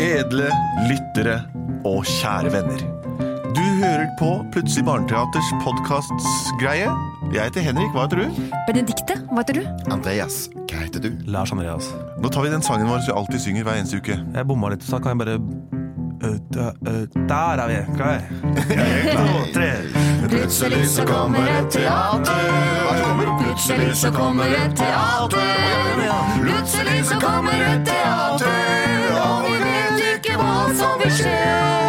Edle lyttere og kjære venner. Du hører på Plutselig Barneteaters podcastsgreie. Jeg heter Henrik, hva heter du? Benedikte, hva heter du? Andreas, hva heter du? Lars Andreas. Nå tar vi den sangen vår som vi alltid synger hver eneste uke. Jeg bomma litt, så kan jeg bare... Der er vi, klar. 1, 2, 3. Plutselig så kommer et teater. Plutselig så kommer et teater. Plutselig så kommer et teater. Og vi vet ikke hva som vil skje.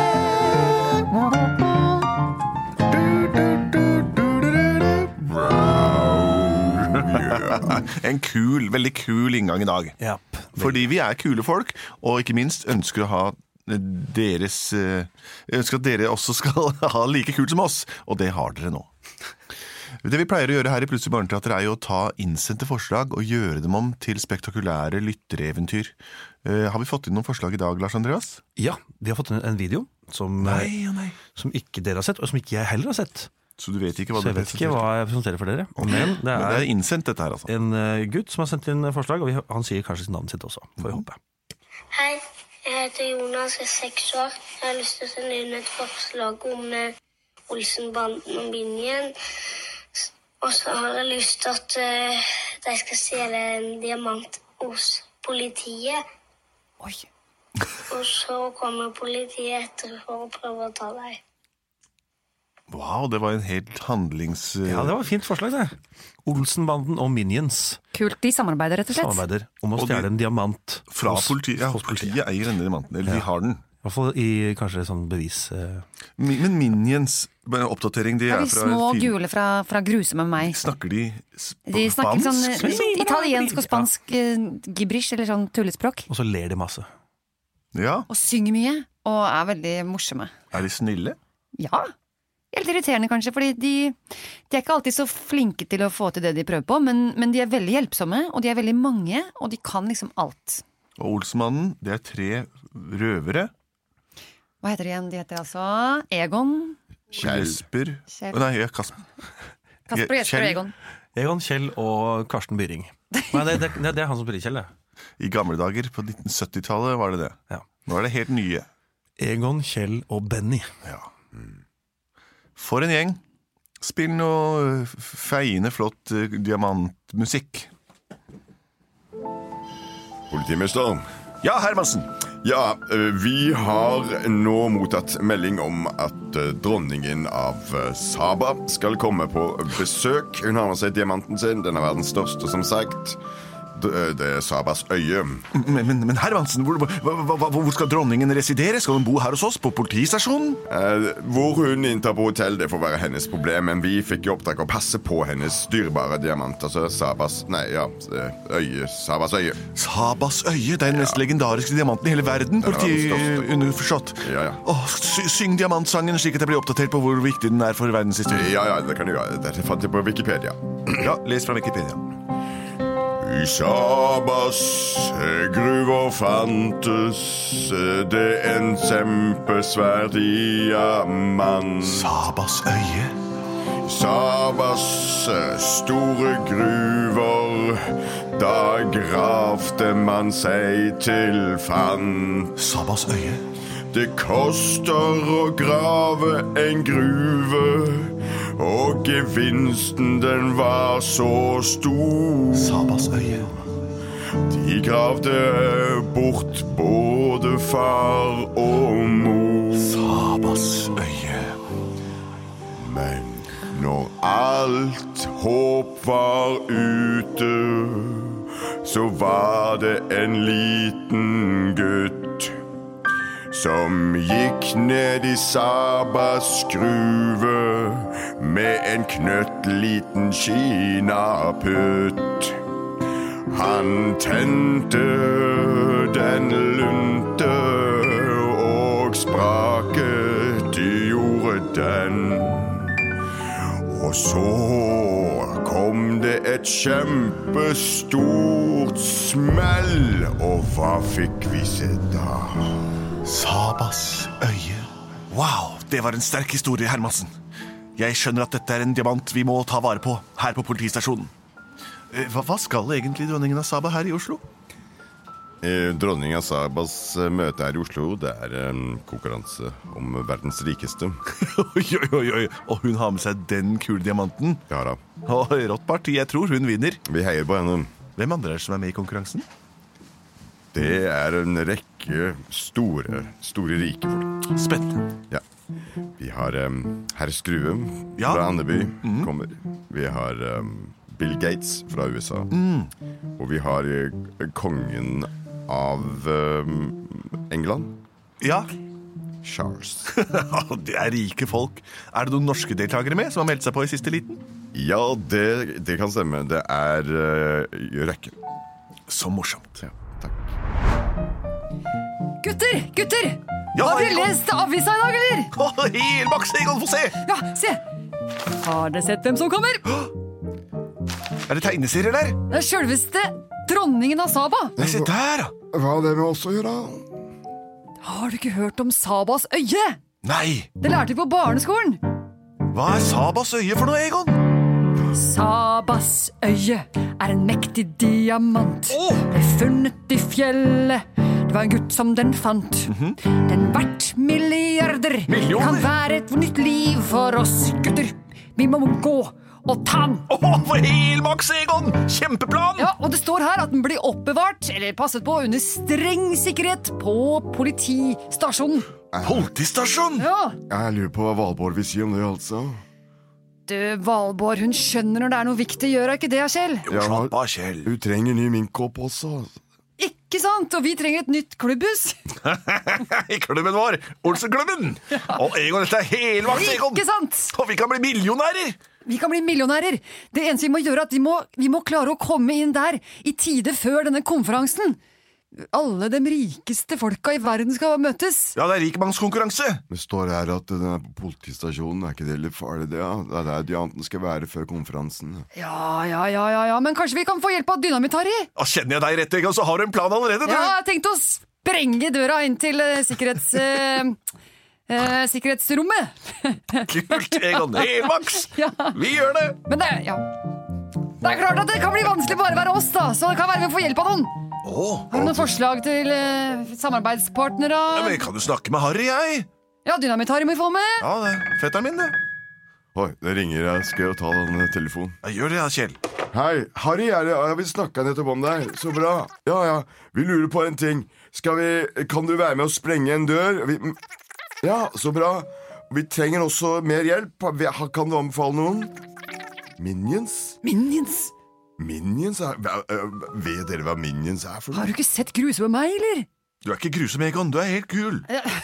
En veldig kul inngang i dag. Japp. Fordi vi er kule folk, og ikke minst ønsker å ha ønsker at dere også skal ha like kult som oss, og det har dere nå. Det vi pleier å gjøre her i Plutselig Barneteater er jo å ta innsendte forslag og gjøre dem om til spektakulære lyttereventyr. Har vi fått inn noen forslag i dag, Lars Andreas? Ja, vi har fått en video som ikke dere har sett, og som ikke jeg heller har sett. Så du vet ikke hva Så jeg vet ikke hva jeg presenterer for dere. Men det er innsendt dette her, altså. En gutt som har sendt inn forslag, og han sier kanskje sitt navn sitt også, får jeg håpe. Hei, jeg heter Jonas, jeg er 6 år. Jeg har lyst til å sende inn et forslag om Olsenbanden og Minion. Og så har jeg lyst til at de skal stjele en diamant hos politiet. Oi. Og så kommer politiet etter for å prøve å ta deg. Wow, det var en helt Ja, det var et fint forslag, det. Olsenbanden og Minions. Kult, de samarbeider rett og slett. Samarbeider om å stjele en diamant fra politiet. Ja, politiet eier denne diamanten, eller de har den. I hvert fall i kanskje sånn bevis. Men Minions, bare en oppdatering, de Er er de fra... små gule fra Gruse med meg? Snakker de De snakker spansk? sånn italiensk og spansk gibrish, eller sånn tullespråk. Og så ler de masse. Ja, Og synger mye, og er veldig morsomme. er de snille? Ja, helt irriterende kanskje, fordi de er ikke alltid så flinke til å få til det de prøver på, men de er veldig hjelpsomme, og de er veldig mange, og de kan liksom alt. Og Olsenmannen, det er 3 røvere. Hva heter de igjen? De heter altså Egon, Jesper... Kjell. Nei, Kasper. Kasper, Jesper Kjell. og Egon. Egon, Kjell og Karsten Byring. Nei, det er han som spiller Kjell, det. I gamle dager, på 1970-tallet var det det. Ja. Nå er det helt nye. Egon, Kjell og Benny. Ja. For en gjeng. Spill noe feiende flott diamantmusikk. Politimester. Ja, Hermansen. Ja, vi har nå mottatt melding om at dronningen av Saba skal komme på besøk. Hun har med seg diamanten sin, den er verdens største som sagt. Det er Sabas øye. Men Hermansen, hvor skal dronningen residere? Skal hun bo her hos oss på politistasjonen? Hvor hun inntar på hotell, det får være hennes problem, men vi fikk i oppdrag å passe på hennes dyrebare diamant, altså Sabas øye. Sabas øye. Sabas øye, det er den mest legendariske diamanten i hele verden, underforstått. Ja. Syng diamantsangen slik at jeg blir oppdatert på hvor viktig den er for verdenshistorien. Ja, det kan du gjøre. Dette fant jeg på Wikipedia. Ja, les fra Wikipedia. I Sabas gruver fantes det en kjempesvær diamant. Sabas øye. Sabas store gruver, da gravde man seg til fant. Sabas øye. Det koster å grave en gruve, og gevinsten den var så stor. Sabas øye. De gravde bort både far og mor. Sabas øye. Men når alt håp var ute, så var det en liten gutt som gikk ned i Sabas gruve med en knøttliten kinaputt. Han tente den lunte, og spraket gjorde den. Og så kom det et kjempestort smell, og hva fikk vi se da? Sabas øye. Wow, det var en sterk historie, Hermansen. Jeg skjønner at dette er en diamant vi må ta vare på her på politistasjonen. Hva skal egentlig dronningen av Saba her i Oslo? Dronning Sabas møte her i Oslo, det konkurranse om verdens rikeste. Oi. Og hun har med seg den kule diamanten. Ja da. Rått parti, jeg tror hun vinner. Vi heier på henne. Hvem andre som med i konkurransen? Det en rekke store rike folk. Spennende. Ja. Vi har herr Skrue Ja. fra Andeby kommer. Vi har Bill Gates fra USA. Og vi har kongen av England. Ja, Charles. det rike folk. Det noen norske deltakere med som har meldt seg på i siste liten? Ja, det kan stemme. Det Røkke. Så morsomt. Ja, takk. Gutter! Ja, Har dere Egon. lest avisa i dag, eller? Helmaks, Egon, få se! Ja, se! Har dere sett hvem som kommer? Det tegneserier der? Det selveste dronningen av Saba. Nei, se der, da. Hva har det med oss å gjøre? Har du ikke hørt om Sabas øye? Nei, Det lærte vi på barneskolen. hva Sabas øye for noe, Egon? Sabas øye en mektig diamant. Ble funnet i fjellet. Det var en gutt som den fant. Den verdt milliarder. Millioner? Kan være et nytt liv for oss gutter. Vi må gå og ta den. For helmaks, Egon! Kjempeplan! Ja, og det står her at den blir oppbevart, eller passet på, under streng sikkerhet på politistasjonen. Politistasjon! Ja, Jeg lurer på hva Valborg vil si om det, altså. du, Valborg, hun skjønner når det noe viktig, gjør hun ikke det, Kjell? Jo, slapp av, Kjell. Hun trenger ny minkopp også. Ikke sant? Og vi trenger et nytt klubbhus. I klubben vår, Olsenklubben. Og Egon, dette helmaks, Egon. Ikke sant? Og vi kan bli millionærer. Vi kan bli millionærer. Det eneste vi må gjøre, er at vi må klare å komme inn der i tide før denne konferansen. Alle de rikeste folka i verden skal møtes. Ja, det rikmannskonkurranse. Det står her at denne politistasjonen ikke det litt farlig, det, ja. Det der diamanten skal være før konferansen. Ja, men kanskje vi kan få hjelp av Dynamitt-Harry? Ja, kjenner jeg deg rett, Egon, så har du en plan allerede, du. Ja, jeg tenkte å sprenge døra inn til sikkerhetsrommet. Kult, Egon. Helmaks. Ja. Vi gjør det. Men det er klart at det kan bli vanskelig bare å være oss, da. Så det kan være vi får hjelp av noen. Har du noen forslag til samarbeidspartnere? Ja, men jeg kan jo snakke med Harry, jeg. Ja, Dynamitt-Harry må vi få med. Ja, det fetteren min, det. Oi, det ringer. Jeg skal jo ta den telefonen. Ja, gjør det, ja, Kjell. Hei, Harry det. Vi snakket nettopp om deg. Så bra. Ja. Vi lurer på en ting. Kan du være med å sprenge en dør? Ja, så bra. Vi trenger også mer hjelp. Kan du anbefale noen? Minions? Minions vet dere hva Minions for noe? Har du ikke sett Grusomme meg, eller? Du ikke grusom, Egon. Du helt kul.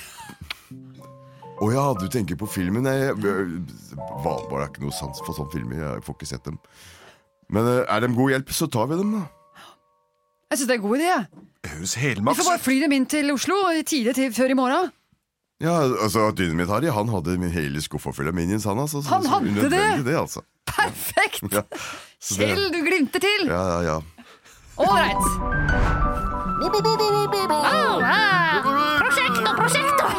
Ja, du tenker på filmen. Valborg ikke noe sans for sånne filmer. Jeg får ikke sett dem. Men de god hjelp, så tar vi dem, da. Jeg synes det en god idé. Det høres Vi helmaks får bare fly dem inn til Oslo i tide før i morgen. Ja, altså, Dynamitt-Harry, han hadde hele skuffa full av Minions, han, altså. Han hadde unødvendig det? Altså. Perfekt! Ja. Kjell, du glimter til. Ja. All right. Prosjekter.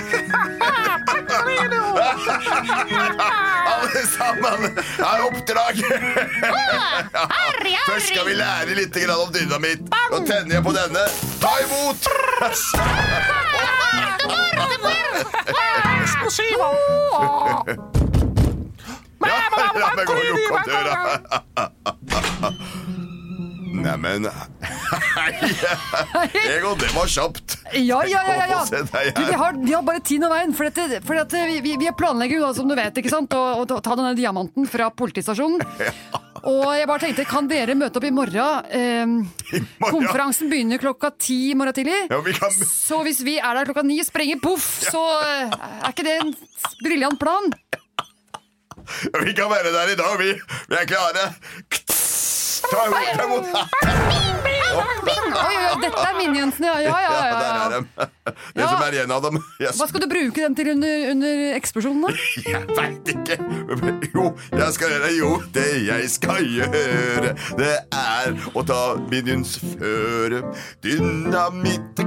Alle sammen har oppdrag. Først skal vi lære litt om dynamitt. Nå tenner jeg på denne. Ta imot. La meg gå og lukke opp døra. Neimen Egon, det var kjapt. Ja. Se deg Du, her. vi har bare tiden og veien, for vi planlegger jo, som du vet, ikke sant, å ta denne diamanten fra politistasjonen. Og jeg bare tenkte, kan dere møte opp i morgen? Konferansen begynner 10:00 i morgen tidlig. Ja, vi kan... Så hvis vi der 9:00 og sprenger poff, så ikke det en briljant plan? Vi kan være der i dag, vi klare. Ta imot. Oi, dette Minionsene, ja. Der dem. Det som igjen av dem. Hva skal du bruke dem til under eksplosjonen, da? Jeg vet ikke. Det jeg skal gjøre, det å ta Minions føre.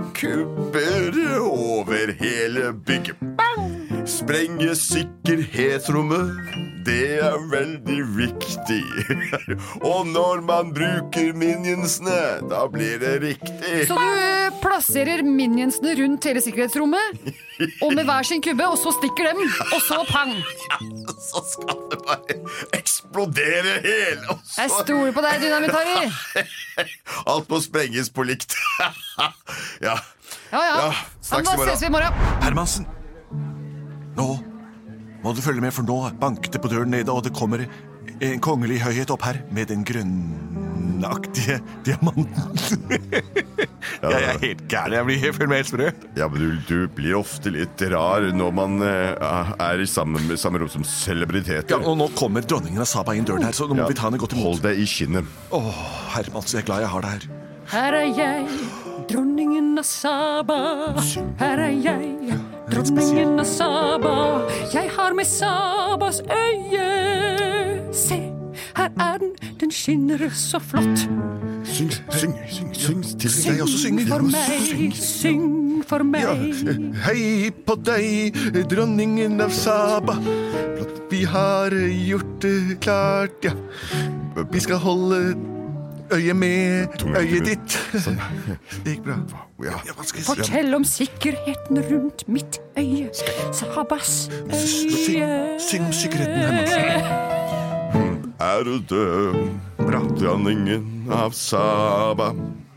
Dynamitt-kubber over hele bygget. Sprenge sikkerhet sikkerhetsrommet, det veldig viktig. Og når man bruker minionsene, da blir det riktig. Så du plasserer minionsene rundt hele sikkerhetsrommet, og med hver sin kubbe, og så stikker dem, og så pang. Så skal det bare eksplodere hele. Og så... Jeg stoler på deg, Dynamitt-Harry. Alt må sprenges på likt. Ja. Ja. Snakkes Da i morgen. ses vi i morgen. Hermansen, nå må du følge med, for nå banker det på døren nede, og det kommer en kongelig høyhet opp her med den grønnaktige diamanten. Jeg helt gæren, jeg føler meg helt sprø. Ja, men du blir ofte litt rar når man i samme rom som celebriteter. Ja, og nå kommer dronningen av Saba inn døren her, så nå må vi ta henne godt imot. Hold deg i kinnet. Hermansen, jeg glad jeg har det her. Her jeg, dronningen av Saba. Her jeg, dronningen av Saba. Jeg har med Sabas øye. Se, her den skinner så flott. Syng til Jeg også synger. For meg, syng for meg. Hei på deg, dronningen av Saba. Vi har gjort det klart, ja. Vi skal holde øye med øyet ditt. Det gikk bra. Ja. Hva skal jeg si? Fortell om sikkerheten rundt mitt øye. Sabas øye. Syng om sikkerheten, Hermansen. Er du død, dronningen av Saba?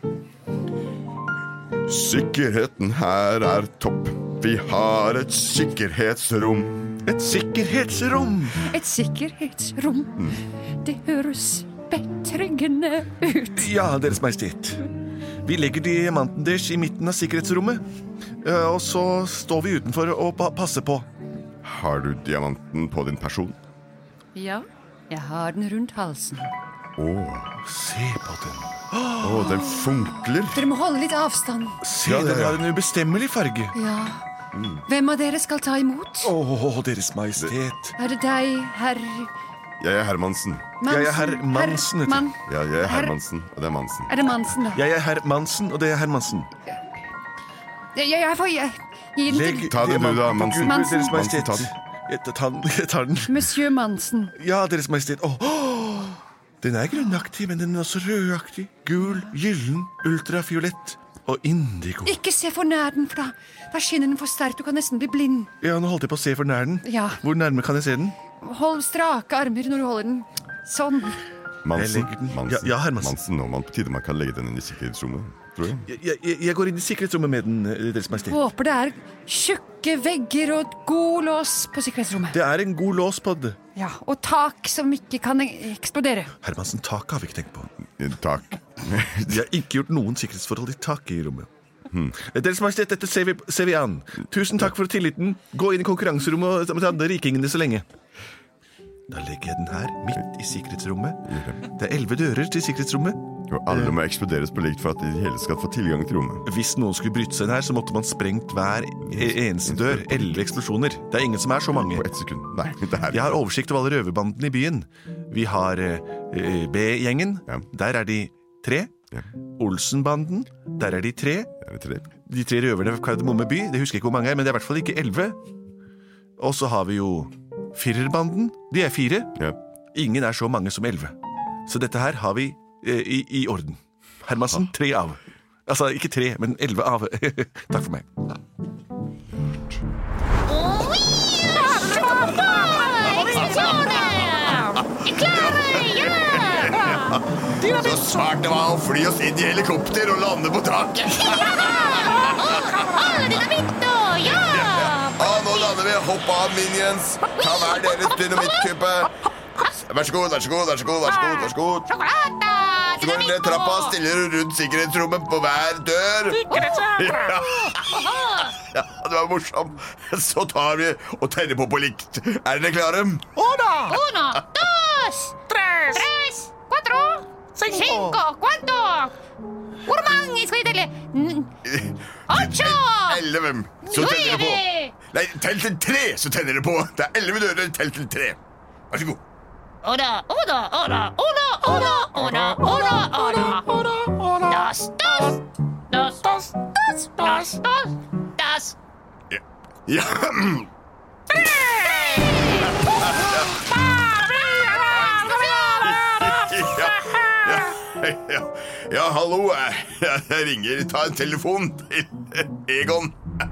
Sikkerheten her er topp. Vi har et sikkerhetsrom. Et sikkerhetsrom. Et sikkerhetsrom. Det høres betryggende ut. Ja, Deres Majestet. Vi legger diamanten deres i midten av sikkerhetsrommet, og så står vi utenfor og passer på. Har du diamanten på din person? Ja, jeg har den rundt halsen. Se på den. Den funkler. Dere må holde litt avstand. Se, den har en ubestemmelig farge. Ja. Hvem av dere skal ta imot? Deres Majestet. Er det deg, herr Jeg er Hermansen. Jeg er herr Mansen, vet du. Mann. Ja, jeg er Hermansen, og det er Mansen. Er det Mansen, da? Jeg er herr Mansen, og det er Hermansen. Jeg får gi den til Ta den du da, Mansen. Mansen. Deres Majestet. Mansen, Jeg tar den. Monsieur Mansen. Ja, Deres Majestet. Den er grønnaktig, men den er også rødaktig. Gul, gyllen, ultrafiolett og indigo. Ikke se for nær den, for da skinner den for sterkt. Du kan nesten bli blind. Ja, nå holdt jeg på å se for nær den. Ja. Hvor nærme kan jeg se den? Hold strake armer når du holder den. Sånn. Jeg Mansen. legger den. Mansen. Ja, Hermansen. Mansen, nå man på tide man kan legge den inn i sikkerhetsrommet, tror jeg. Jeg går inn i sikkerhetsrommet med den, Deres Majestet. Håper det er tjukke vegger og et god lås på sikkerhetsrommet. Det er en god lås på det. Ja, og tak som ikke kan eksplodere. Hermansen, taket har vi ikke tenkt på. Takk. Vi har ikke gjort noen sikkerhetsforhold i taket i rommet. Deres Majestet, dette ser vi an. Tusen takk for tilliten. Gå inn i konkurranserommet og ta de rikingene så lenge. Da legger jeg den her, midt i sikkerhetsrommet. Det er 11 dører til sikkerhetsrommet. Og alle må eksploderes på likt for at de hele skal få tilgang til rommet. Hvis noen skulle bryte seg inn her, så måtte man sprengt hver eneste dør. 11 eksplosjoner. Det er ingen som er så mange. På 1 sekund. Nei, det er... Jeg har oversikt over alle røverbandene i byen. Vi har B-gjengen. Ja. Der er de 3. Ja. Olsenbanden. Der er de 3. Er det 3? De 3 røverne fra Kardemomme by. Det husker jeg ikke hvor mange er, men det er i hvert fall ikke 11. Og så har vi jo Firerbanden. De er 4. Ja. Ingen er så mange som 11. Så dette her har vi i orden. Hermansen, 3 av. Altså, ikke 3, men 11 av. Takk for meg. Så smart det var å fly oss inn i helikopter og lande på taket. Nå lander vi. Hopp av, minions. Ta hver deres dynamittkubbe. Vær så god, vær så god, vær så god, vær så god, vær så god. Så går du ned trappa, stiller du rundt sikkerhetsrommet på hver dør. Ja, det var morsom. Så tar vi og tenner på likt. Er dere klare? 1, 2, 3, 4, 5, ¿cuánto? Hvor mange skal vi telle? 8! 11. Så tenner dere på. Nei, tell til 3, så tenner dere på. Det er 11 dører, tell til 3. Vær så god. Ora. Das. Ja. Ja, hallo. Jeg ringer. Ta en telefon til Egon.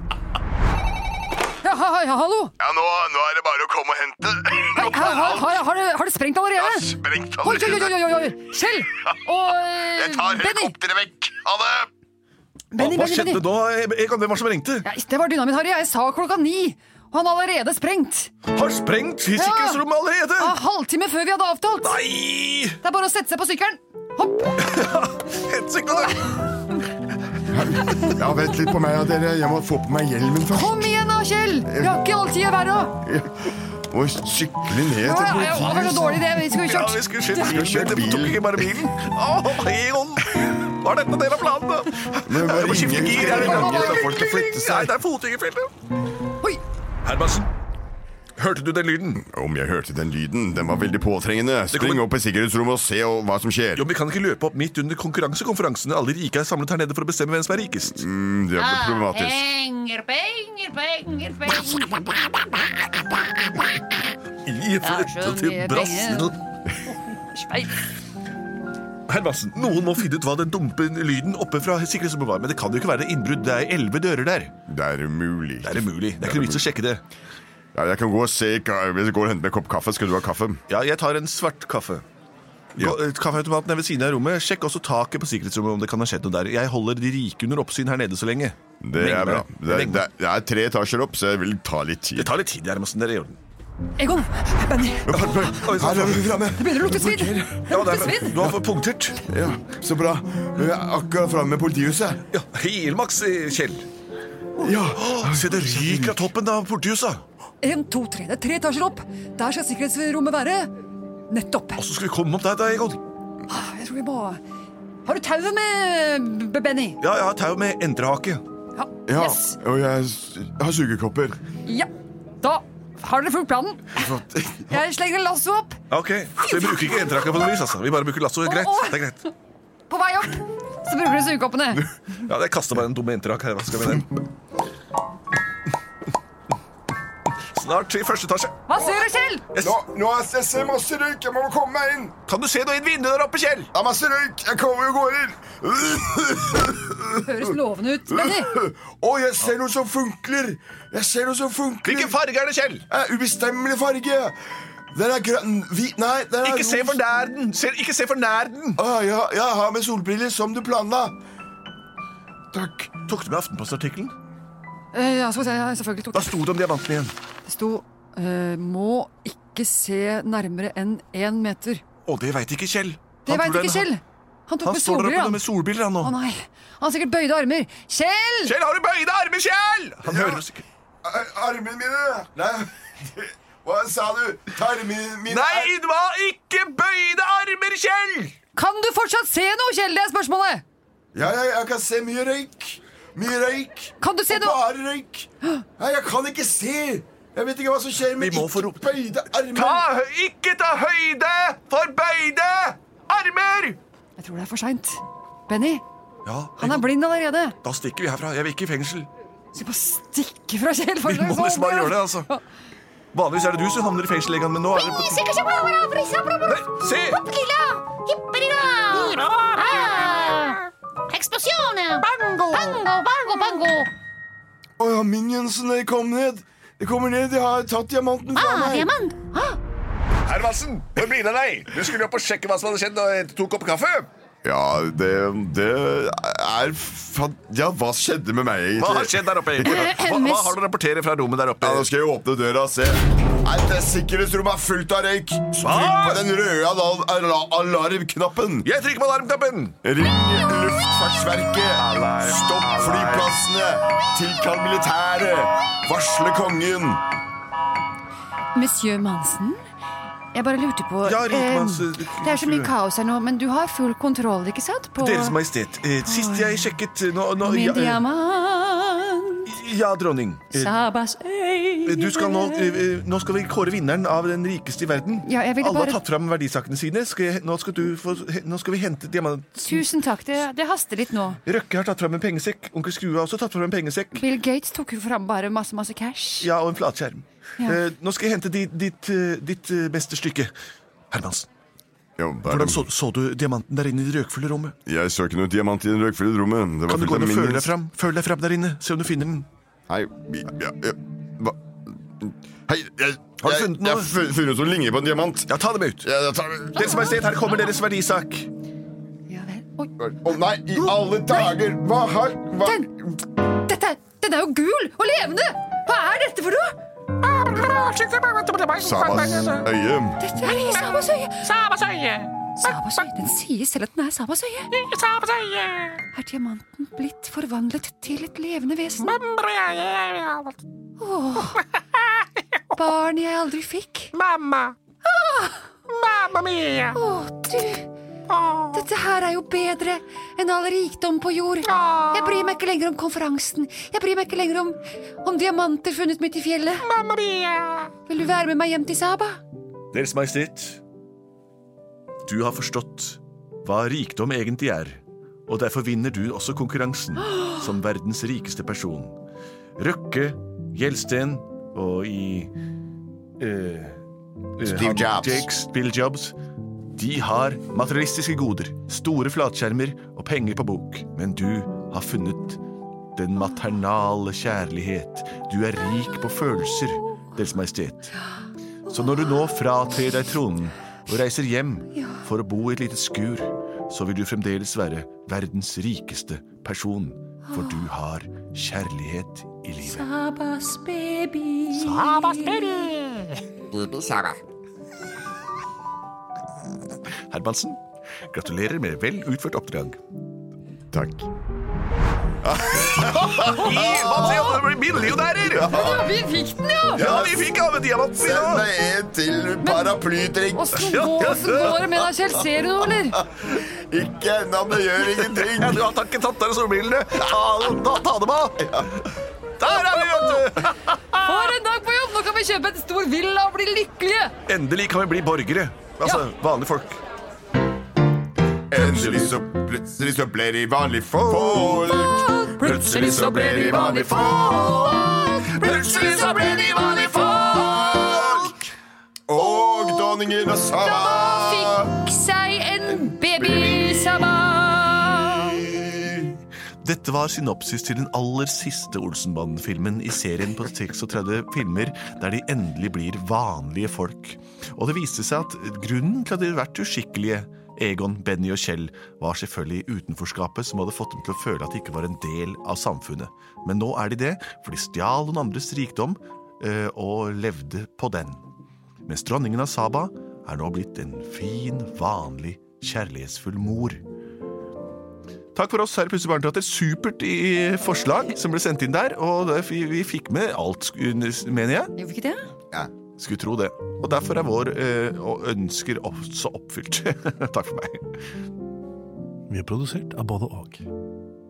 Ja, hallo. Ja, nå er det bare å komme og hente. Har det sprengt allerede? Ja, sprengt Oi, allerede. Kjell og Jeg tar Benny. helikopteret vekk. Ha det. Hva skjedde nå? Egon, hvem var som ringte? Ja, det var dynamitt, Harry. Jeg sa 9:00. Og han har allerede sprengt. Har sprengt i sikkerhetsrommet allerede? Ja, halvtime før vi hadde avtalt. Nei! Det er bare å sette seg på sykkelen. Hopp. Et sekund. Ja, vent litt på meg, dere. Jeg må få på meg hjelmen først. Kom igjen da, Kjell. Vi har ikke alltid verre. Og sykle ned Ja, til det var så politiet. dårlig det. Vi skulle Ja, kjørt. vi skulle kjøre kjørt bil. Tok ikke bare bilen. Egon! Hva er dette del av planen, da? Men Jeg må skifte gir. det er folk til å flytte Nei, seg. det er fotgjengerfeltet. Oi. Hermansen, hørte du den lyden? Om jeg hørte den lyden, den var veldig påtrengende. Spring opp i sikkerhetsrommet og se hva som skjer. Jo, men Vi kan ikke løpe opp midt under konkurransekonferansen. Alle rike er samlet her nede for å bestemme hvem som er rikest. Det er problematisk. Penger. I flyttet til Brasil. Hermansen, noen må finne ut hva den dumpe lyden oppe fra sikkerhetsrommet var. Men det kan jo ikke være innbrudd. Det er 11 dører der. Det er umulig. Det er umulig. Det er ikke noe vits å sjekke det. Ja, jeg kan gå og se. Hvis jeg går og henter meg en kopp kaffe, skal du ha kaffe? Ja, jeg tar en svart kaffe. Kaffeautomaten er ved siden av rommet. Sjekk også taket på sikkerhetsrommet om det kan ha skjedd noe der. Jeg holder de rike under oppsyn her nede så lenge. Det er bra. Det er 3 etasjer opp, så jeg vil ta litt tid. Det tar litt tid, Hermansen. Det er i orden. Egon, Benny. Her er vi fremme. Det begynner å lukte svidd. Det Ja, lukter det er, svidd. du har fått punktert. Ja, så bra. Vi er akkurat fremme med politihuset. Ja, helmaks, Kjell. Ja. Se, det ryker av toppen av porthuset. 1, 2, 3. Det er 3 etasjer opp. Der skal sikkerhetsrommet være. Nettopp. Og så skal vi komme opp der, da, Egon. Jeg tror vi må... Har du tauet med Benny? Ja, jeg har tau med entrehake. Ja. Ja, Yes. og jeg har sugekopper. Ja. Da har dere fulgt planen. Jeg slenger lasso opp. Ok, så vi bruker ikke entrehake på noe vis, altså. Vi bare bruker lasso. Greit, det er greit. På vei opp. Så bruker du sugekoppene. Ja, jeg kastet bare en dumme entrehake her. Hva skal vi med? Snart til første etasje. Hva ser du, Kjell? Jeg ser masse røyk. Jeg må komme meg inn. Kan du se noe i et vindu der oppe, Kjell? Det er masse røyk. Jeg kommer og går inn. Høres lovende ut. Benny, Jeg ser noe som funkler. Hvilken farge er det, Kjell? Ubestemmelig farge. Den er grønn. Hvit. Nei, den er Ikke se for nær den. Ikke se for nær den. Jeg har med solbriller, som du planla. Takk. Tok du med Aftenposten-artikkelen? ja, skal vi se. Selvfølgelig tok Hva sto det om diamanten igjen? det. sto må ikke se nærmere enn 1 meter. Å, det vet ikke Kjell. Det Han vet tror ikke den- Kjell. Han tok Han med står der solbriller, oppe han. med solbriller, han nå. Å nei, han har sikkert bøyde armer. Kjell! Kjell, har du bøyde armer, Kjell? Han hører oss ikke. Armene mine. Nei, hva sa du? Tarmene mine. Nei, det var ikke bøyde armer, Kjell! Kan du fortsatt se noe, Kjell? Det er spørsmålet. Ja, jeg kan se mye røyk. Mye røyk. Kan du se Og noe? bare røyk. Nei, jeg kan ikke se. Jeg vet ikke hva som skjer med Vi må få ikke ro- bøyde armer. Ikke ta høyde for bøyde armer! Jeg tror det er for sent. Benny, Ja, han er blind allerede. da stikker vi herfra. Jeg vil ikke i fengsel. Skal bare stikke fra Kjell. Vi må nesten bare gjøre det, altså. Vanligvis er det du som havner i fengsel, Egan, men nå er det på... Nei, se! Eksplosjoner! Bango! Minionsen, de kom ned. De kommer ned, de har tatt diamanten fra meg. Diamant! Hermansen, hvor blir det av deg? Du skulle opp og sjekke hva som hadde skjedd og hente 2 kopper kaffe. Ja, det er Ja, hva skjedde med meg egentlig? Hva har skjedd der oppe? Hva har du å rapportere fra rommet der oppe? Ja, nå skal jeg åpne døra og se. Nei, det sikkerhetsrommet er fullt av røyk. Trykk på den røde alarmknappen. Jeg trykker på alarmknappen. Ring Luftfartsverket. Stopp flyplassene. Tilkall militæret. Varsle kongen. Monsieur Mansen? Jeg bare lurte på Ja, rikmanns... Det er så mye kaos her nå, men du har full kontroll, ikke sant? På Deres Majestet, sist jeg sjekket min diamant. Ja, dronning. Sabas Du skal nå skal vi kåre vinneren av den rikeste i verden. Ja, jeg ville Alle har bare- tatt fram verdisakene sine. Nå skal vi hente diamant. Tusen takk, det haster litt nå. Røkke har tatt fram en pengesekk. Onkel Skrue har også tatt fram en pengesekk. Bill Gates tok jo fram bare masse cash. Ja, og en flatskjerm. Ja. Nå skal jeg hente ditt beste stykke. Hermansen. Hvordan så du diamanten der inne I det røkfulle rommet? Jeg så ikke noe diamant I det røkfulle rommet. Det var Kan du gå fullt av inn og føle minner. deg fram? Føl deg fram der inne, se om du finner den. Hei, hva? Hei, Har du funnet noe? Jeg har funnet noe som ligner på en diamant. Ja, ta dem ut. Ja, jeg tar det. Deres Majestet, her kommer deres verdisak. Ja vel. Oi, Å nei, I alle dager! Hva? den er jo gul og levende! Hva dette for noe? Sabas øye. Dette ikke Sabas øye. Sabas øye. Sabas øye, den sier selv at den Sabas øye. Sabas øye. Diamanten blitt forvandlet til et levende vesen? Barn jeg aldri fikk. Mamma. Mamma mia. Du... Dette her jo bedre enn all rikdom på jord. Jeg bryr meg ikke lenger om konferansen. Jeg bryr meg ikke lenger om diamanter funnet midt I fjellet. Mamma mia. Vil du være med meg hjem til Saba? Deres Majestet, du har forstått hva rikdom egentlig og derfor vinner du også konkurransen som verdens rikeste person. Røkke, Gjeldsten og Steve Jobs. Jakes, Bill Jobs, de har materialistiske goder, store flatskjermer og penger på bok, men du har funnet den maternale kjærlighet. Du rik på følelser, Deres Majestet. Så når du nå fratrer deg tronen og reiser hjem for å bo I et lite skur, så vil du fremdeles være verdens rikeste person, for du har kjærlighet I livet. Sabas baby. Sabas baby. Baby Saba. Hermansen, gratulerer med vel utført oppdrag. Takk. Millionærer! Vi fikk den, Ja, vi fikk av en diamant. Send meg en til paraplytrikk. Hvordan går det med deg selv? Ser du noe, eller? Ikke ennå, det gjør ingenting. Ja, du har ikke tatt deg solbrillene. Ta dem av. Der vi, vet du. For en dag på jobb! Nå kan vi kjøpe en stor villa og bli lykkelige! Endelig kan vi bli borgere. Altså, vanlige folk. Endelig så plutselig så ble de vanlige folk. Plutselig så ble de vanlige folk. Plutselig så ble de vanlige folk. Og dronningen og Saba Fikk seg en baby, Saba. Dette var synopsis til den aller siste Olsenbanden-filmen I serien på 36 filmer der de endelig blir vanlige folk. Og det viste seg at grunnen til at de hadde vært uskikkelige, Egon, Benny og Kjell, var selvfølgelig utenforskapet som hadde fått dem til å føle at de ikke var en del av samfunnet. Men nå de det, for de stjal noen andres rikdom og levde på den. Mens dronningen av Saba nå blitt en fin, vanlig, kjærlighetsfull mor. Takk for oss her I Plutselig Barneteater. Supert I forslag som ble sendt inn der, og vi fikk med alt, mener jeg. Gjorde vi ikke det? Ja. Skulle tro det. Og derfor vår ønsker også oppfylt. Takk for meg. Vi produsert av både og.